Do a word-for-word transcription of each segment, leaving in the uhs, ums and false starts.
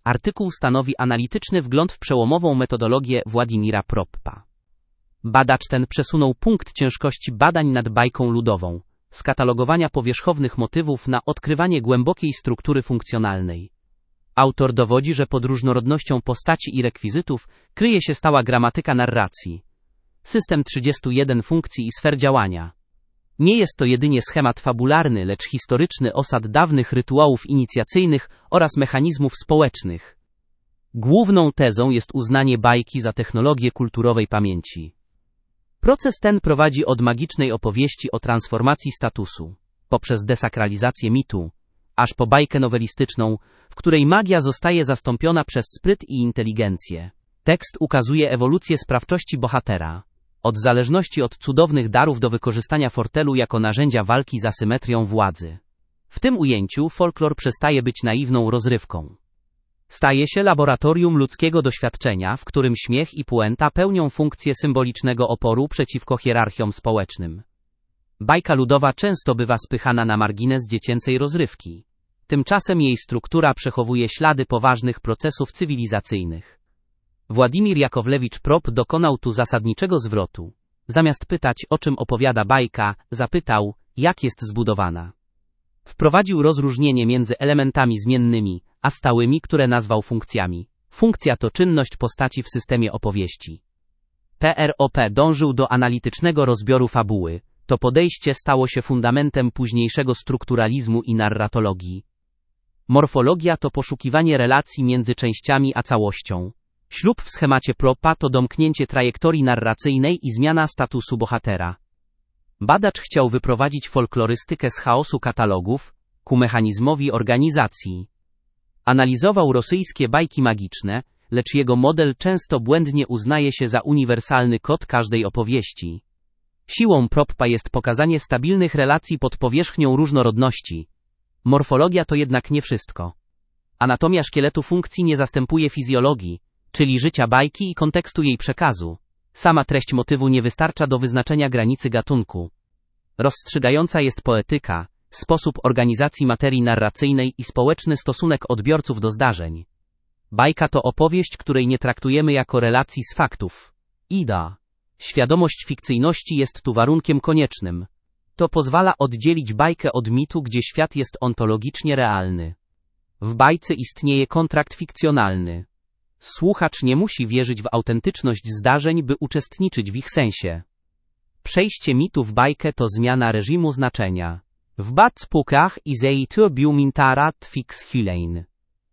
Artykuł stanowi analityczny wgląd w przełomową metodologię Władimira Proppa. Badacz ten przesunął punkt ciężkości badań nad bajką ludową, z katalogowania powierzchownych motywów na odkrywanie głębokiej struktury funkcjonalnej. Autor dowodzi, że pod różnorodnością postaci i rekwizytów kryje się stała gramatyka narracji. System trzydziestu jeden funkcji i sfer działania. Nie jest to jedynie schemat fabularny, lecz historyczny osad dawnych rytuałów inicjacyjnych oraz mechanizmów społecznych. Główną tezą jest uznanie bajki za technologię kulturowej pamięci. Proces ten prowadzi od magicznej opowieści o transformacji statusu, poprzez desakralizację mitu, aż po bajkę nowelistyczną, w której magia zostaje zastąpiona przez spryt i inteligencję. Tekst ukazuje ewolucję sprawczości bohatera, od zależności od cudownych darów do wykorzystania fortelu jako narzędzia walki z asymetrią władzy. W tym ujęciu folklor przestaje być naiwną rozrywką. Staje się laboratorium ludzkiego doświadczenia, w którym śmiech i puenta pełnią funkcję symbolicznego oporu przeciwko hierarchiom społecznym. Bajka ludowa często bywa spychana na margines dziecięcej rozrywki. Tymczasem jej struktura przechowuje ślady poważnych procesów cywilizacyjnych. Władimir Jakowlewicz Propp dokonał tu zasadniczego zwrotu. Zamiast pytać, o czym opowiada bajka, zapytał, jak jest zbudowana. Wprowadził rozróżnienie między elementami zmiennymi, a stałymi, które nazwał funkcjami. Funkcja to czynność postaci w systemie opowieści. Prop dążył do analitycznego rozbioru fabuły. To podejście stało się fundamentem późniejszego strukturalizmu i narratologii. Morfologia to poszukiwanie relacji między częściami a całością. Ślub w schemacie Proppa to domknięcie trajektorii narracyjnej i zmiana statusu bohatera. Badacz chciał wyprowadzić folklorystykę z chaosu katalogów ku mechanizmowi organizacji. Analizował rosyjskie bajki magiczne, lecz jego model często błędnie uznaje się za uniwersalny kod każdej opowieści. Siłą Proppa jest pokazanie stabilnych relacji pod powierzchnią różnorodności. Morfologia to jednak nie wszystko. Anatomia szkieletu funkcji nie zastępuje fizjologii, czyli życia bajki i kontekstu jej przekazu. Sama treść motywu nie wystarcza do wyznaczenia granicy gatunku. Rozstrzygająca jest poetyka, sposób organizacji materii narracyjnej i społeczny stosunek odbiorców do zdarzeń. Bajka to opowieść, której nie traktujemy jako relacji z faktów. Ida. Świadomość fikcyjności jest tu warunkiem koniecznym. To pozwala oddzielić bajkę od mitu, gdzie świat jest ontologicznie realny. W bajce istnieje kontrakt fikcjonalny. Słuchacz nie musi wierzyć w autentyczność zdarzeń, by uczestniczyć w ich sensie. Przejście mitu w bajkę to zmiana reżimu znaczenia. W bad spukach i zeitur biumintarat fix hylein.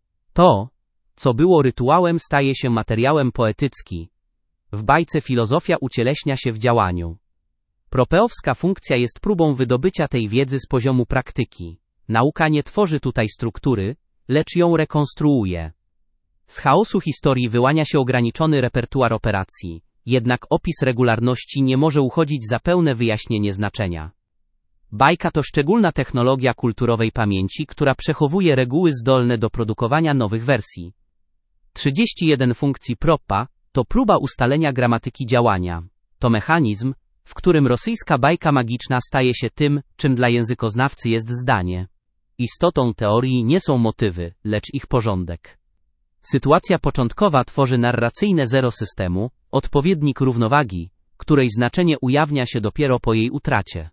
To, co było rytuałem, staje się materiałem poetycki. W bajce filozofia ucieleśnia się w działaniu. Propeowska funkcja jest próbą wydobycia tej wiedzy z poziomu praktyki. Nauka nie tworzy tutaj struktury, lecz ją rekonstruuje. Z chaosu historii wyłania się ograniczony repertuar operacji, jednak opis regularności nie może uchodzić za pełne wyjaśnienie znaczenia. Bajka to szczególna technologia kulturowej pamięci, która przechowuje reguły zdolne do produkowania nowych wersji. trzydzieści jeden funkcji Proppa to próba ustalenia gramatyki działania. To mechanizm, w którym rosyjska bajka magiczna staje się tym, czym dla językoznawcy jest zdanie. Istotą teorii nie są motywy, lecz ich porządek. Sytuacja początkowa tworzy narracyjne zero systemu, odpowiednik równowagi, której znaczenie ujawnia się dopiero po jej utracie.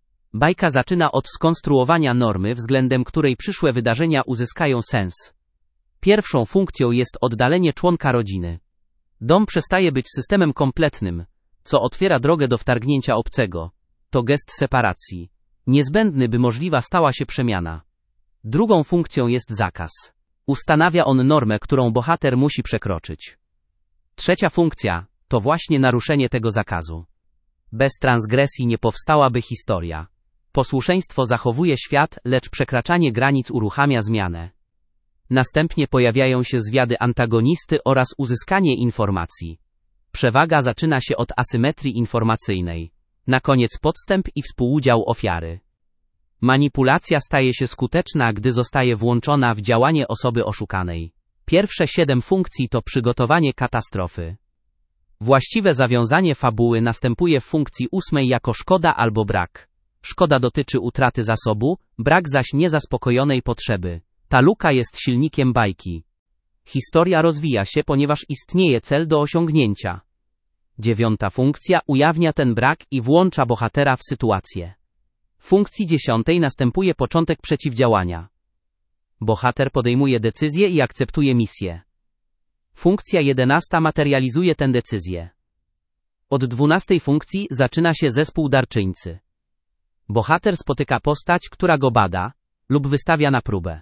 Bajka zaczyna od skonstruowania normy, względem której przyszłe wydarzenia uzyskają sens. Pierwszą funkcją jest oddalenie członka rodziny. Dom przestaje być systemem kompletnym, co otwiera drogę do wtargnięcia obcego. To gest separacji, niezbędny, by możliwa stała się przemiana. Drugą funkcją jest zakaz. Ustanawia on normę, którą bohater musi przekroczyć. Trzecia funkcja to właśnie naruszenie tego zakazu. Bez transgresji nie powstałaby historia. Posłuszeństwo zachowuje świat, lecz przekraczanie granic uruchamia zmianę. Następnie pojawiają się zwiady antagonisty oraz uzyskanie informacji. Przewaga zaczyna się od asymetrii informacyjnej. Na koniec podstęp i współudział ofiary. Manipulacja staje się skuteczna, gdy zostaje włączona w działanie osoby oszukanej. Pierwsze siedem funkcji to przygotowanie katastrofy. Właściwe zawiązanie fabuły następuje w funkcji ósmej jako szkoda albo brak. Szkoda dotyczy utraty zasobu, brak zaś niezaspokojonej potrzeby. Ta luka jest silnikiem bajki. Historia rozwija się, ponieważ istnieje cel do osiągnięcia. Dziewiąta funkcja ujawnia ten brak i włącza bohatera w sytuację. W funkcji dziesiątej następuje początek przeciwdziałania. Bohater podejmuje decyzję i akceptuje misję. Funkcja jedenasta materializuje tę decyzję. Od dwunastej funkcji zaczyna się zespół darczyńcy. Bohater spotyka postać, która go bada lub wystawia na próbę.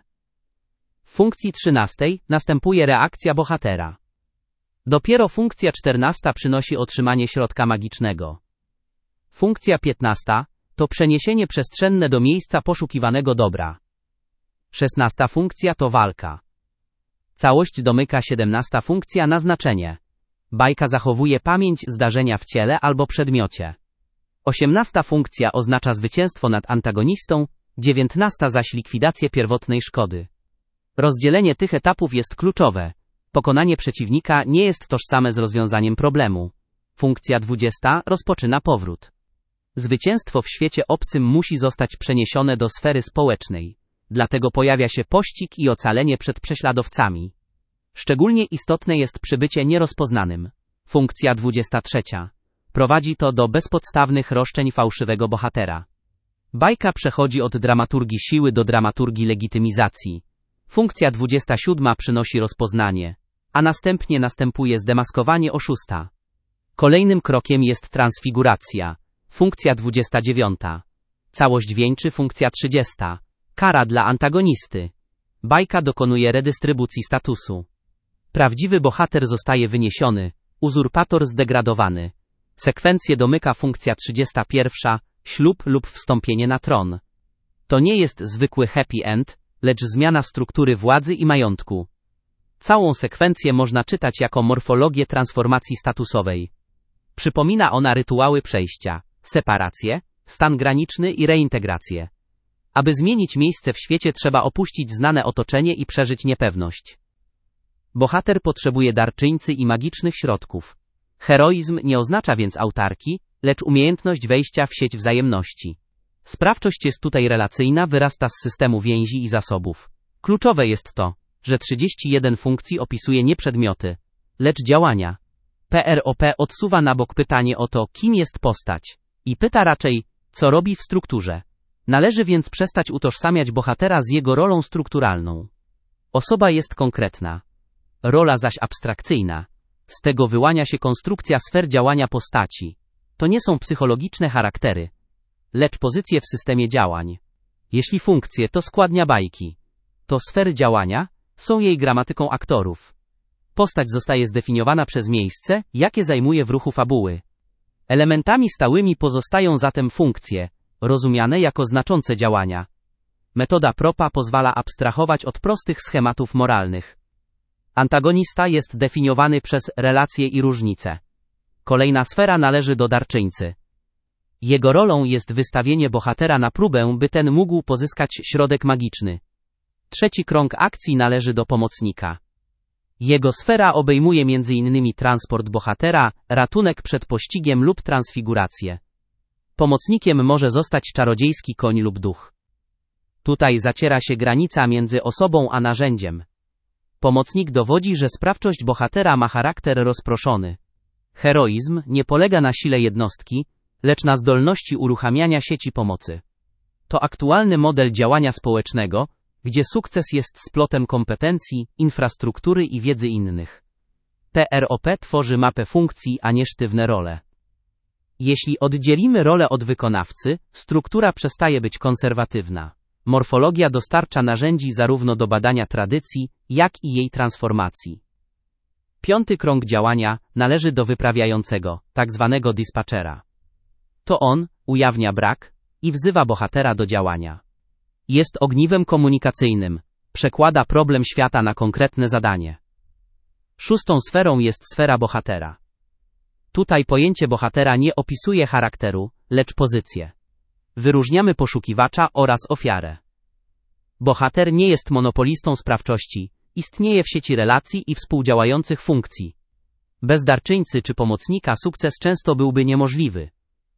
W funkcji trzynastej następuje reakcja bohatera. Dopiero funkcja czternasta przynosi otrzymanie środka magicznego. Funkcja piętnasta to przeniesienie przestrzenne do miejsca poszukiwanego dobra. szesnasta funkcja to walka. Całość domyka siedemnasta funkcja na znaczenie. Bajka zachowuje pamięć zdarzenia w ciele albo przedmiocie. osiemnasta funkcja oznacza zwycięstwo nad antagonistą, dziewiętnasta zaś likwidację pierwotnej szkody. Rozdzielenie tych etapów jest kluczowe. Pokonanie przeciwnika nie jest tożsame z rozwiązaniem problemu. Funkcja dwudziesta rozpoczyna powrót. Zwycięstwo w świecie obcym musi zostać przeniesione do sfery społecznej. Dlatego pojawia się pościg i ocalenie przed prześladowcami. Szczególnie istotne jest przybycie nierozpoznanym. Funkcja dwudziesta trzecia. Prowadzi to do bezpodstawnych roszczeń fałszywego bohatera. Bajka przechodzi od dramaturgii siły do dramaturgii legitymizacji. Funkcja dwudziesta siódma przynosi rozpoznanie, a następnie następuje zdemaskowanie oszusta. Kolejnym krokiem jest transfiguracja. Funkcja dwudziesta dziewiąta. Całość wieńczy funkcja trzydziesta. Kara dla antagonisty. Bajka dokonuje redystrybucji statusu. Prawdziwy bohater zostaje wyniesiony, uzurpator zdegradowany. Sekwencję domyka funkcja trzydziesta pierwsza. Ślub lub wstąpienie na tron. To nie jest zwykły happy end, lecz zmiana struktury władzy i majątku. Całą sekwencję można czytać jako morfologię transformacji statusowej. Przypomina ona rytuały przejścia, separację, stan graniczny i reintegrację. Aby zmienić miejsce w świecie, trzeba opuścić znane otoczenie i przeżyć niepewność. Bohater potrzebuje darczyńcy i magicznych środków. Heroizm nie oznacza więc autarki, lecz umiejętność wejścia w sieć wzajemności. Sprawczość jest tutaj relacyjna, wyrasta z systemu więzi i zasobów. Kluczowe jest to, że trzydzieści jeden funkcji opisuje nie przedmioty, lecz działania. P R O P odsuwa na bok pytanie o to, kim jest postać, i pyta raczej, co robi w strukturze. Należy więc przestać utożsamiać bohatera z jego rolą strukturalną. Osoba jest konkretna, rola zaś abstrakcyjna. Z tego wyłania się konstrukcja sfer działania postaci. To nie są psychologiczne charaktery, lecz pozycje w systemie działań. Jeśli funkcje to składnia bajki, to sfery działania są jej gramatyką aktorów. Postać zostaje zdefiniowana przez miejsce, jakie zajmuje w ruchu fabuły. Elementami stałymi pozostają zatem funkcje, rozumiane jako znaczące działania. Metoda Propa pozwala abstrahować od prostych schematów moralnych. Antagonista jest definiowany przez relacje i różnice. Kolejna sfera należy do darczyńcy. Jego rolą jest wystawienie bohatera na próbę, by ten mógł pozyskać środek magiczny. Trzeci krąg akcji należy do pomocnika. Jego sfera obejmuje między innymi transport bohatera, ratunek przed pościgiem lub transfigurację. Pomocnikiem może zostać czarodziejski koń lub duch. Tutaj zaciera się granica między osobą a narzędziem. Pomocnik dowodzi, że sprawczość bohatera ma charakter rozproszony. Heroizm nie polega na sile jednostki, lecz na zdolności uruchamiania sieci pomocy. To aktualny model działania społecznego, gdzie sukces jest splotem kompetencji, infrastruktury i wiedzy innych. P R O P tworzy mapę funkcji, a nie sztywne role. Jeśli oddzielimy rolę od wykonawcy, struktura przestaje być konserwatywna. Morfologia dostarcza narzędzi zarówno do badania tradycji, jak i jej transformacji. Piąty krąg działania należy do wyprawiającego, tak zwanego dispatchera. To on ujawnia brak i wzywa bohatera do działania. Jest ogniwem komunikacyjnym, przekłada problem świata na konkretne zadanie. Szóstą sferą jest sfera bohatera. Tutaj pojęcie bohatera nie opisuje charakteru, lecz pozycję. Wyróżniamy poszukiwacza oraz ofiarę. Bohater nie jest monopolistą sprawczości, istnieje w sieci relacji i współdziałających funkcji. Bez darczyńcy czy pomocnika sukces często byłby niemożliwy.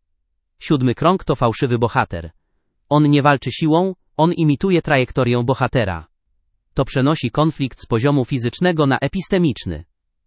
Siódmy krąg to fałszywy bohater. On nie walczy siłą, on imituje trajektorię bohatera. To przenosi konflikt z poziomu fizycznego na epistemiczny.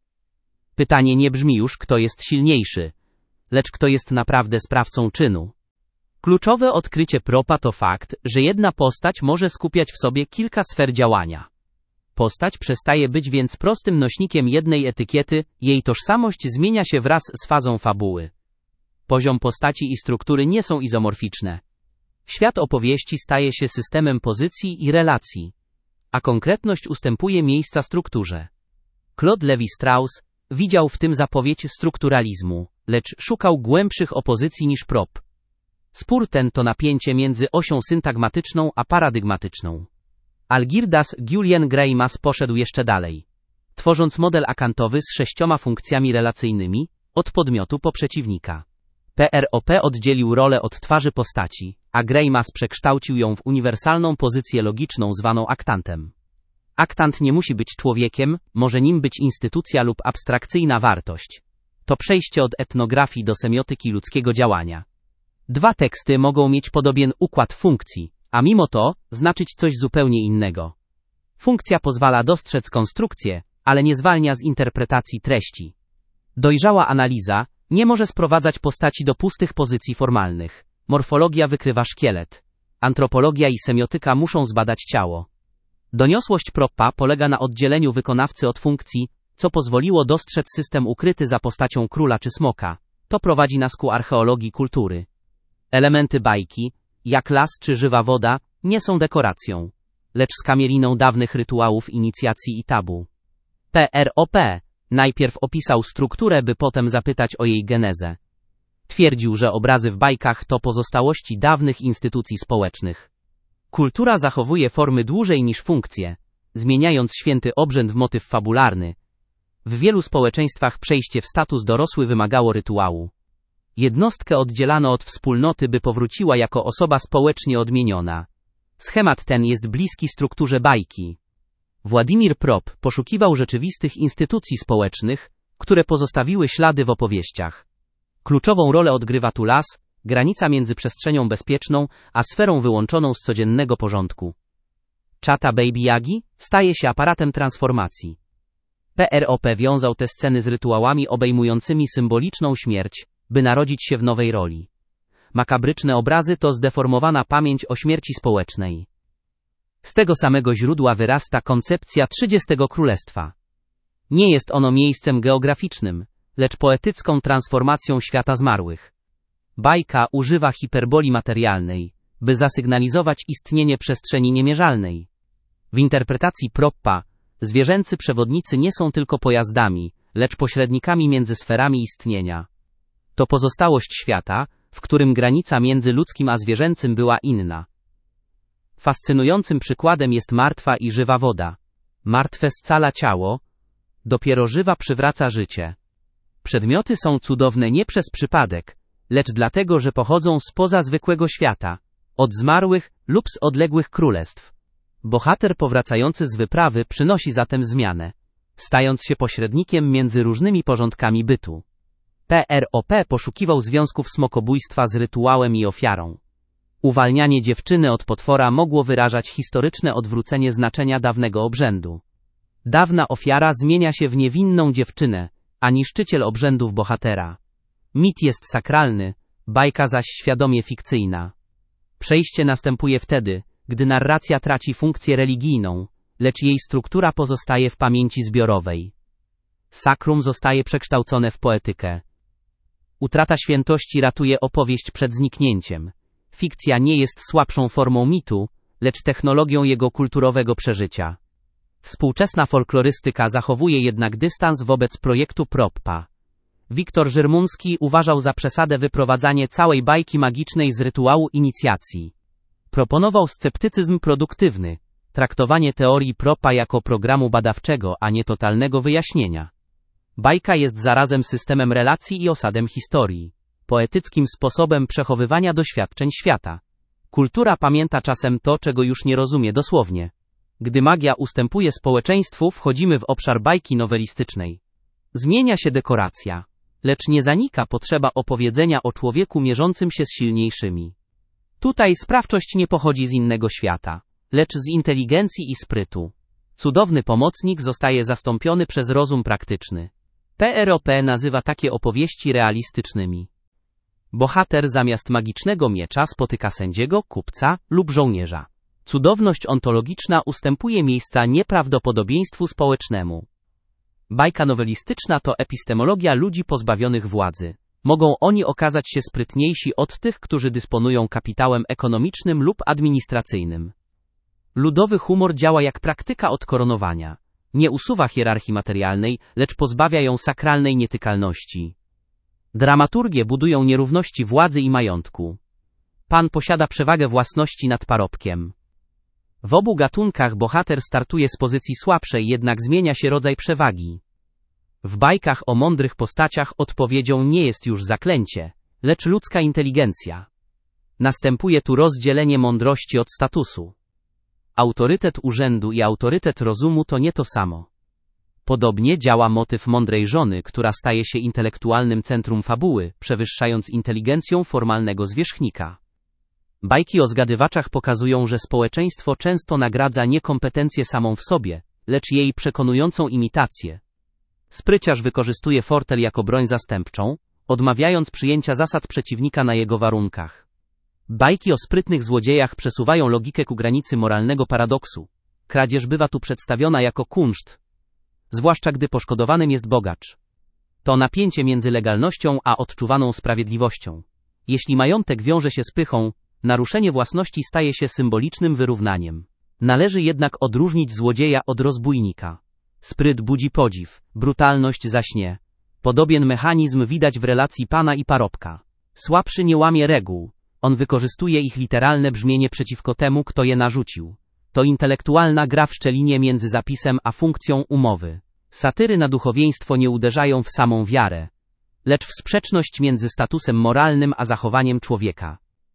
Pytanie nie brzmi już, kto jest silniejszy, lecz kto jest naprawdę sprawcą czynu. Kluczowe odkrycie Proppa to fakt, że jedna postać może skupiać w sobie kilka sfer działania. Postać przestaje być więc prostym nośnikiem jednej etykiety, jej tożsamość zmienia się wraz z fazą fabuły. Poziom postaci i struktury nie są izomorficzne. Świat opowieści staje się systemem pozycji i relacji, a konkretność ustępuje miejsca strukturze. Claude Lévi-Strauss widział w tym zapowiedź strukturalizmu, lecz szukał głębszych opozycji niż Propp. Spór ten to napięcie między osią syntagmatyczną a paradygmatyczną. Algirdas Julian Greimas poszedł jeszcze dalej, tworząc model akantowy z sześcioma funkcjami relacyjnymi, od podmiotu po przeciwnika. Prop oddzielił rolę od twarzy postaci, a Greimas przekształcił ją w uniwersalną pozycję logiczną zwaną aktantem. Aktant nie musi być człowiekiem, może nim być instytucja lub abstrakcyjna wartość. To przejście od etnografii do semiotyki ludzkiego działania. Dwa teksty mogą mieć podobien układ funkcji, a mimo to znaczyć coś zupełnie innego. Funkcja pozwala dostrzec konstrukcję, ale nie zwalnia z interpretacji treści. Dojrzała analiza nie może sprowadzać postaci do pustych pozycji formalnych. Morfologia wykrywa szkielet. Antropologia i semiotyka muszą zbadać ciało. Doniosłość Proppa polega na oddzieleniu wykonawcy od funkcji, co pozwoliło dostrzec system ukryty za postacią króla czy smoka. To prowadzi nas ku archeologii kultury. Elementy bajki, jak las czy żywa woda, nie są dekoracją, lecz skamieliną dawnych rytuałów inicjacji i tabu. Prop najpierw opisał strukturę, by potem zapytać o jej genezę. Twierdził, że obrazy w bajkach to pozostałości dawnych instytucji społecznych. Kultura zachowuje formy dłużej niż funkcje, zmieniając święty obrzęd w motyw fabularny. W wielu społeczeństwach przejście w status dorosły wymagało rytuału. Jednostkę oddzielano od wspólnoty, by powróciła jako osoba społecznie odmieniona. Schemat ten jest bliski strukturze bajki. Władimir Propp poszukiwał rzeczywistych instytucji społecznych, które pozostawiły ślady w opowieściach. Kluczową rolę odgrywa tu las, granica między przestrzenią bezpieczną a sferą wyłączoną z codziennego porządku. Czata Baby Yagi staje się aparatem transformacji. Prop wiązał te sceny z rytuałami obejmującymi symboliczną śmierć, by narodzić się w nowej roli. Makabryczne obrazy to zdeformowana pamięć o śmierci społecznej. Z tego samego źródła wyrasta koncepcja trzydziestego królestwa. Nie jest ono miejscem geograficznym, lecz poetycką transformacją świata zmarłych. Bajka używa hiperboli materialnej, by zasygnalizować istnienie przestrzeni niemierzalnej. W interpretacji Proppa, zwierzęcy przewodnicy nie są tylko pojazdami, lecz pośrednikami między sferami istnienia. To pozostałość świata, w którym granica między ludzkim a zwierzęcym była inna. Fascynującym przykładem jest martwa i żywa woda. Martwe scala ciało, dopiero żywa przywraca życie. Przedmioty są cudowne nie przez przypadek, lecz dlatego, że pochodzą spoza zwykłego świata, od zmarłych lub z odległych królestw. Bohater powracający z wyprawy przynosi zatem zmianę, stając się pośrednikiem między różnymi porządkami bytu. Prop poszukiwał związków smokobójstwa z rytuałem i ofiarą. Uwalnianie dziewczyny od potwora mogło wyrażać historyczne odwrócenie znaczenia dawnego obrzędu. Dawna ofiara zmienia się w niewinną dziewczynę, a niszczyciel obrzędów bohatera. Mit jest sakralny, bajka zaś świadomie fikcyjna. Przejście następuje wtedy, gdy narracja traci funkcję religijną, lecz jej struktura pozostaje w pamięci zbiorowej. Sakrum zostaje przekształcone w poetykę. Utrata świętości ratuje opowieść przed zniknięciem. Fikcja nie jest słabszą formą mitu, lecz technologią jego kulturowego przeżycia. Współczesna folklorystyka zachowuje jednak dystans wobec projektu Proppa. Wiktor Żyrmunski uważał za przesadę wyprowadzanie całej bajki magicznej z rytuału inicjacji. Proponował sceptycyzm produktywny, traktowanie teorii Proppa jako programu badawczego, a nie totalnego wyjaśnienia. Bajka jest zarazem systemem relacji i osadem historii, poetyckim sposobem przechowywania doświadczeń świata. Kultura pamięta czasem to, czego już nie rozumie dosłownie. Gdy magia ustępuje społeczeństwu, wchodzimy w obszar bajki nowelistycznej. Zmienia się dekoracja, lecz nie zanika potrzeba opowiedzenia o człowieku mierzącym się z silniejszymi. Tutaj sprawczość nie pochodzi z innego świata, lecz z inteligencji i sprytu. Cudowny pomocnik zostaje zastąpiony przez rozum praktyczny. P R O P nazywa takie opowieści realistycznymi. Bohater zamiast magicznego miecza spotyka sędziego, kupca lub żołnierza. Cudowność ontologiczna ustępuje miejsca nieprawdopodobieństwu społecznemu. Bajka nowelistyczna to epistemologia ludzi pozbawionych władzy. Mogą oni okazać się sprytniejsi od tych, którzy dysponują kapitałem ekonomicznym lub administracyjnym. Ludowy humor działa jak praktyka odkoronowania. Nie usuwa hierarchii materialnej, lecz pozbawia ją sakralnej nietykalności. Dramaturgie budują nierówności władzy i majątku. Pan posiada przewagę własności nad parobkiem. W obu gatunkach bohater startuje z pozycji słabszej, jednak zmienia się rodzaj przewagi. W bajkach o mądrych postaciach odpowiedzią nie jest już zaklęcie, lecz ludzka inteligencja. Następuje tu rozdzielenie mądrości od statusu. Autorytet urzędu i autorytet rozumu to nie to samo. Podobnie działa motyw mądrej żony, która staje się intelektualnym centrum fabuły, przewyższając inteligencją formalnego zwierzchnika. Bajki o zgadywaczach pokazują, że społeczeństwo często nagradza nie kompetencję samą w sobie, lecz jej przekonującą imitację. Spryciarz wykorzystuje fortel jako broń zastępczą, odmawiając przyjęcia zasad przeciwnika na jego warunkach. Bajki o sprytnych złodziejach przesuwają logikę ku granicy moralnego paradoksu. Kradzież bywa tu przedstawiona jako kunszt, zwłaszcza gdy poszkodowanym jest bogacz. To napięcie między legalnością a odczuwaną sprawiedliwością. Jeśli majątek wiąże się z pychą, naruszenie własności staje się symbolicznym wyrównaniem. Należy jednak odróżnić złodzieja od rozbójnika. Spryt budzi podziw, brutalność zaś nie. Podobien mechanizm widać w relacji pana i parobka. Słabszy nie łamie reguł. On wykorzystuje ich literalne brzmienie przeciwko temu, kto je narzucił. To intelektualna gra w szczelinie między zapisem a funkcją umowy. Satyry na duchowieństwo nie uderzają w samą wiarę, lecz w sprzeczność między statusem moralnym a zachowaniem człowieka.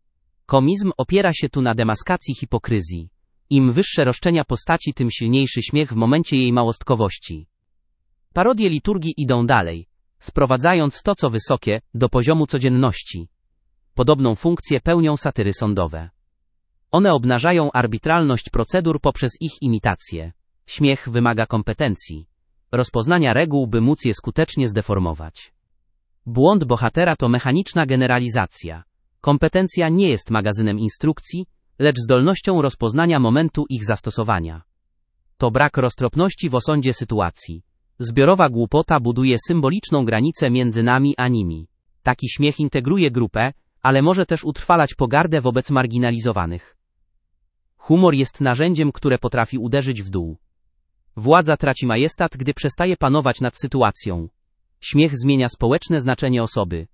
Komizm opiera się tu na demaskacji hipokryzji. Im wyższe roszczenia postaci, tym silniejszy śmiech w momencie jej małostkowości. Parodie liturgii idą dalej, sprowadzając to, co wysokie, do poziomu codzienności. Podobną funkcję pełnią satyry sądowe. One obnażają arbitralność procedur poprzez ich imitację. Śmiech wymaga kompetencji, rozpoznania reguł, by móc je skutecznie zdeformować. Błąd bohatera to mechaniczna generalizacja. Kompetencja nie jest magazynem instrukcji, lecz zdolnością rozpoznania momentu ich zastosowania. To brak roztropności w osądzie sytuacji. Zbiorowa głupota buduje symboliczną granicę między nami a nimi. Taki śmiech integruje grupę, ale może też utrwalać pogardę wobec marginalizowanych. Humor jest narzędziem, które potrafi uderzyć w dół. Władza traci majestat, gdy przestaje panować nad sytuacją. Śmiech zmienia społeczne znaczenie osoby.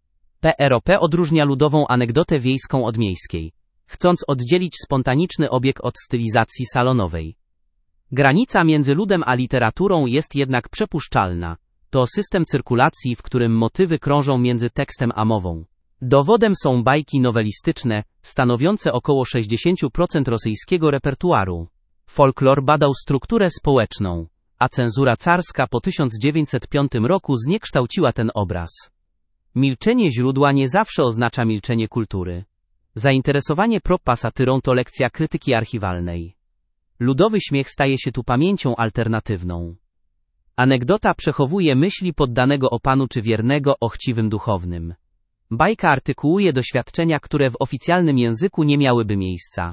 P R O P odróżnia ludową anegdotę wiejską od miejskiej, chcąc oddzielić spontaniczny obieg od stylizacji salonowej. Granica między ludem a literaturą jest jednak przepuszczalna. To system cyrkulacji, w którym motywy krążą między tekstem a mową. Dowodem są bajki nowelistyczne, stanowiące około sześćdziesiąt procent rosyjskiego repertuaru. Folklor badał strukturę społeczną, a cenzura carska po tysiąc dziewięćset piątym roku zniekształciła ten obraz. Milczenie źródła nie zawsze oznacza milczenie kultury. Zainteresowanie Proppa satyrą to lekcja krytyki archiwalnej. Ludowy śmiech staje się tu pamięcią alternatywną. Anegdota przechowuje myśli poddanego o panu czy wiernego o chciwym duchownym. Bajka artykułuje doświadczenia, które w oficjalnym języku nie miałyby miejsca.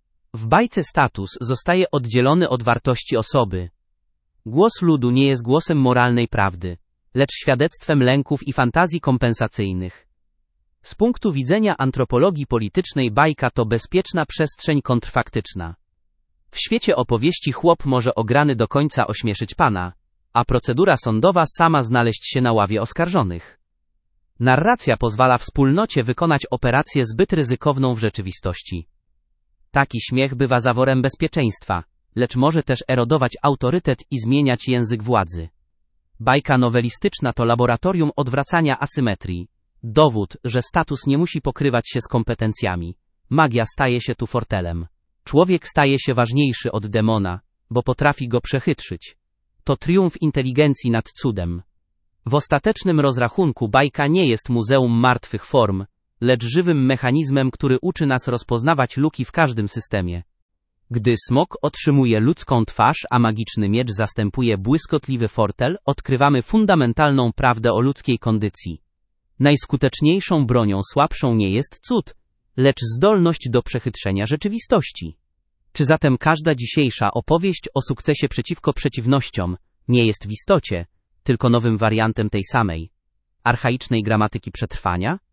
W bajce status zostaje oddzielony od wartości osoby. Głos ludu nie jest głosem moralnej prawdy, lecz świadectwem lęków i fantazji kompensacyjnych. Z punktu widzenia antropologii politycznej bajka to bezpieczna przestrzeń kontrfaktyczna. W świecie opowieści chłop może ograny do końca ośmieszyć pana, a procedura sądowa sama znaleźć się na ławie oskarżonych. Narracja pozwala wspólnocie wykonać operację zbyt ryzykowną w rzeczywistości. Taki śmiech bywa zaworem bezpieczeństwa, lecz może też erodować autorytet i zmieniać język władzy. Bajka nowelistyczna to laboratorium odwracania asymetrii. Dowód, że status nie musi pokrywać się z kompetencjami. Magia staje się tu fortelem. Człowiek staje się ważniejszy od demona, bo potrafi go przechytrzyć. To triumf inteligencji nad cudem. W ostatecznym rozrachunku bajka nie jest muzeum martwych form, lecz żywym mechanizmem, który uczy nas rozpoznawać luki w każdym systemie. Gdy smok otrzymuje ludzką twarz, a magiczny miecz zastępuje błyskotliwy fortel, odkrywamy fundamentalną prawdę o ludzkiej kondycji. Najskuteczniejszą bronią słabszą nie jest cud, lecz zdolność do przechytrzenia rzeczywistości. Czy zatem każda dzisiejsza opowieść o sukcesie przeciwko przeciwnościom nie jest w istocie tylko nowym wariantem tej samej archaicznej gramatyki przetrwania?